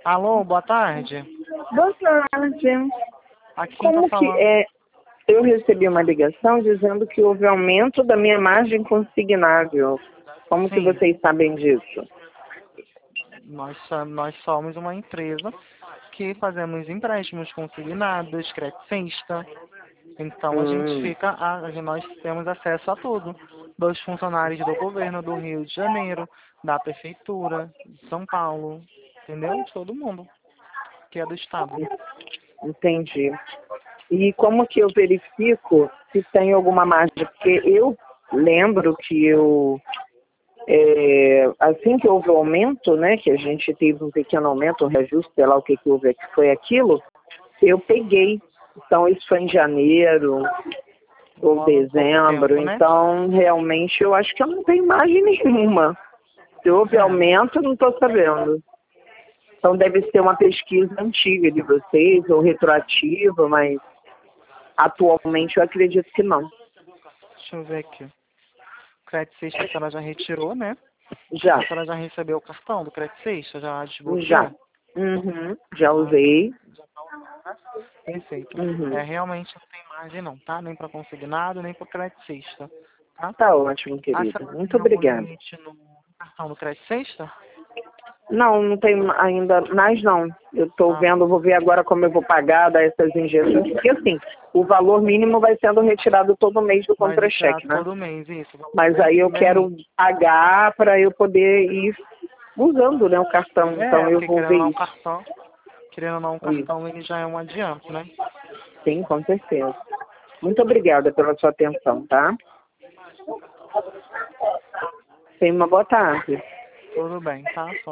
Alô, boa tarde. Boa tarde. Aqui quem tá Como que falando? é? Eu recebi uma ligação dizendo que houve aumento da minha margem consignável. Como que Sim, vocês sabem disso? nós somos uma empresa que fazemos empréstimos consignados, crédito sexta. Então Hum, nós temos acesso a tudo. Dos funcionários do governo do Rio de Janeiro, da prefeitura de São Paulo, entendeu? De todo mundo que é do estado. entendi. E como que eu verifico se tem alguma margem? Porque eu lembro que assim que houve o aumento, né, que a gente teve um pequeno aumento, um reajuste, sei lá o que que houve, que foi aquilo, eu peguei. Então, isso foi em janeiro ou Logo pouco dezembro. tempo, né? Então, realmente, eu acho que eu não tenho margem nenhuma. Se houve É, aumento, eu não estou sabendo. Então, deve ser uma pesquisa antiga de vocês, ou retroativa, mas atualmente eu acredito que não. deixa eu ver aqui. Crédito sexta a senhora já retirou, né? Já, A senhora já recebeu o cartão do crédito sexta? Já já. desbloqueou? Uhum, já Ah, tá. usei. Já tá usando, né? Perfeito. Uhum. Realmente não tem margem não, tá? Nem para consignado, nem para crédito sexta, tá? Tá ótimo, A querida. senhora Muito tem algum obrigada. limite no cartão do crédito sexta? Não, não tem ainda mais não. Eu estou Ah, vendo, vou ver agora como eu vou pagar, dar essas injeções, porque assim, o valor mínimo vai sendo retirado todo mês do vai retirar contra-cheque, né? todo mês, isso. O valor Mas aí eu mínimo é quero mínimo. pagar para eu poder ir usando, né, o cartão. Então eu Porque vou ver querendo ou não, o isso. cartão ele já é um adianto, né? Sim, com certeza. Muito obrigada pela sua atenção, tá? Tenha uma boa tarde. Tudo bem, tá?